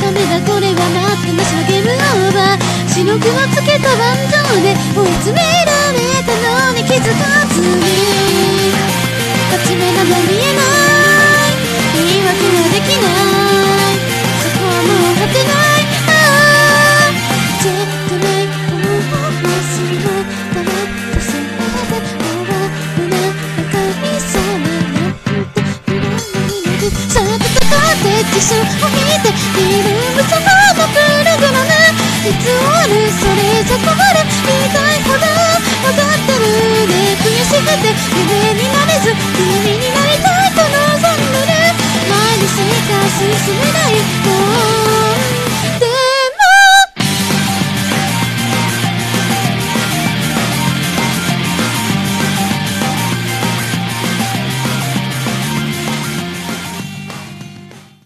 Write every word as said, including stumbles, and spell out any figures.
ダメだこれは待ってましのゲームオーバー。白黒つけた盤上で追い詰められたのに気づかずに勝ち目など見えない言い訳はできないそこはもう果てないああじゃない思う忘れたらそれで終わるな神様なんて言わないのでさっと戦って自信を引いているそこのプログラムいつ終わるそれじゃ困る言いたいほど分かってるね悔しくて夢になれず君になりたいと望んでる前にしか進めない